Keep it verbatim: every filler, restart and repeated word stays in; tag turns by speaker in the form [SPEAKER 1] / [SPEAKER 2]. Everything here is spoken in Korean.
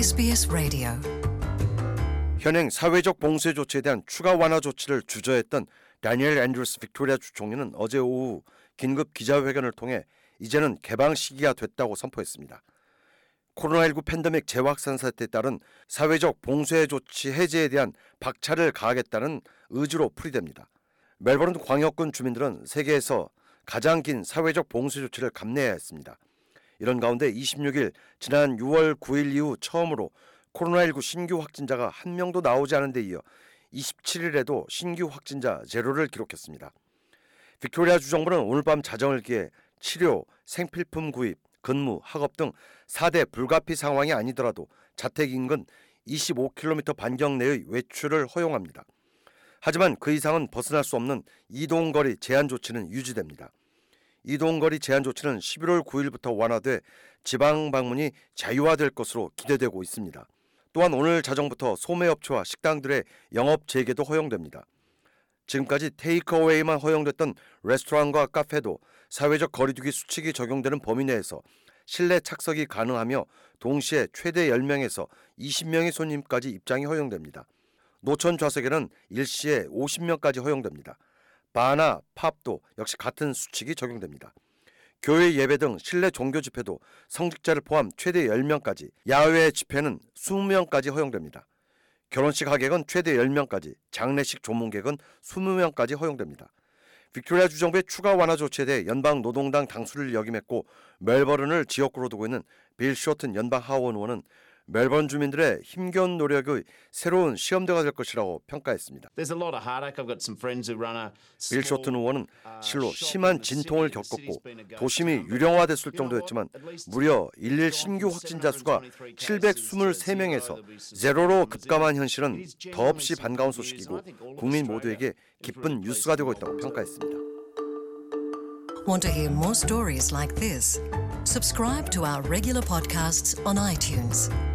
[SPEAKER 1] 에스비에스 라디오.
[SPEAKER 2] 현행 사회적 봉쇄 조치에 대한 추가 완화 조치를 주저했던 다니엘 앤드루스 빅토리아 주 총리는 어제 오후 긴급 기자회견을 통해 이제는 개방 시기가 됐다고 선포했습니다. 코로나십구 팬데믹 재확산 사태에 따른 사회적 봉쇄 조치 해제에 대한 박차를 가하겠다는 의지로 풀이됩니다. 멜버른 광역군 주민들은 세계에서 가장 긴 사회적 봉쇄 조치를 감내해야 했습니다. 이런 가운데 이십육 일 지난 유월 구일 이후 처음으로 코로나십구 신규 확진자가 한 명도 나오지 않은 데 이어 이십칠 일에도 신규 확진자 제로를 기록했습니다. 빅토리아 주 정부는 오늘 밤 자정을 기해 치료, 생필품 구입, 근무, 학업 등 사 대 불가피 상황이 아니더라도 자택 인근 이십오 킬로미터 반경 내의 외출을 허용합니다. 하지만 그 이상은 벗어날 수 없는 이동거리 제한 조치는 유지됩니다. 이동거리 제한 조치는 십일월 구일부터 완화돼 지방 방문이 자유화될 것으로 기대되고 있습니다. 또한 오늘 자정부터 소매업체와 식당들의 영업 재개도 허용됩니다. 지금까지 테이크어웨이만 허용됐던 레스토랑과 카페도 사회적 거리두기 수칙이 적용되는 범위 내에서 실내 착석이 가능하며 동시에 최대 열 명에서 이십 명의 손님까지 입장이 허용됩니다. 노천 좌석에는 일시에 오십 명까지 허용됩니다. 바나 팝도 역시 같은 수칙이 적용됩니다. 교회 예배 등 실내 종교 집회도 성직자를 포함 최대 열 명까지, 야외 집회는 이십 명까지 허용됩니다. 결혼식 하객은 최대 열 명까지, 장례식 조문객은 이십 명까지 허용됩니다. 빅토리아 주 정부의 추가 완화 조치에 대해 연방 노동당 당수를 역임했고 멜버른을 지역구로 두고 있는 빌 쇼튼 연방 하원 의원은 멜버른 주민들의 힘겨운 노력의 새로운 시험대가 될 것이라고 평가했습니다. 빌 쇼튼 의원은 실로 심한 진통을 겪었고 도심이 유령화됐을 정도였지만 무려 일일 신규 확진자 수가 칠백이십삼 명에서 제로로 급감한 현실은 더없이 반가운 소식이고 국민 모두에게 기쁜 뉴스가 되고 있다고 평가했습니다.
[SPEAKER 1] Want to hear more stories like this? Subscribe to our regular podcasts on iTunes.